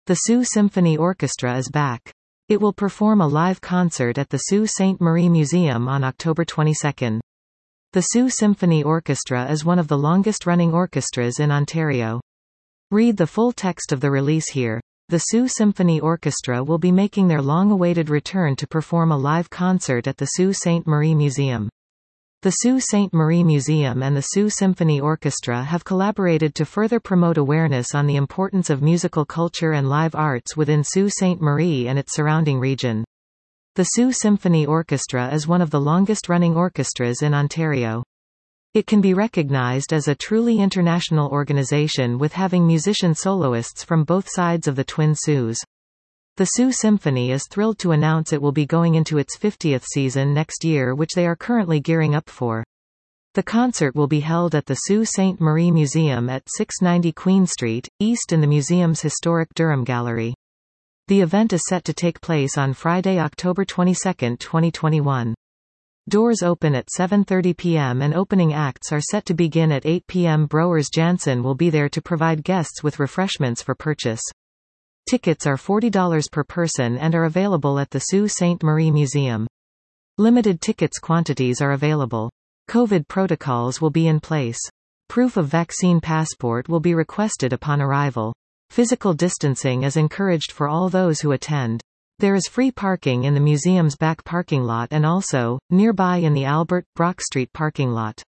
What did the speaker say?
The Sault Symphony Orchestra is back. It will perform a live concert at the Sault Ste. Marie Museum on October 22. The Sault Symphony Orchestra is one of the longest-running orchestras in Ontario. Read the full text of the release here. The Sault Symphony Orchestra will be making their long-awaited return to perform a live concert at the Sault Ste. Marie Museum. The Sault Ste. Marie Museum and the Sault Symphony Orchestra have collaborated to further promote awareness on the importance of musical culture and live arts within Sault Ste. Marie and its surrounding region. The Sault Symphony Orchestra is one of the longest-running orchestras in Ontario. It can be recognized as a truly international organization with having musician soloists from both sides of the Twin Saults. The Sault Symphony is thrilled to announce it will be going into its 50th season next year, which they are currently gearing up for. The concert will be held at the Sault Ste. Marie Museum at 690 Queen Street, East in the museum's historic Durham Gallery. The event is set to take place on Friday, October 22, 2021. Doors open at 7:30 p.m. and opening acts are set to begin at 8 p.m. Brewers Jansen will be there to provide guests with refreshments for purchase. Tickets are $40 per person and are available at the Sault Ste. Marie Museum. Limited tickets quantities are available. COVID protocols will be in place. Proof of vaccine passport will be requested upon arrival. Physical distancing is encouraged for all those who attend. There is free parking in the museum's back parking lot and also, nearby in the Albert, Brock Street parking lot.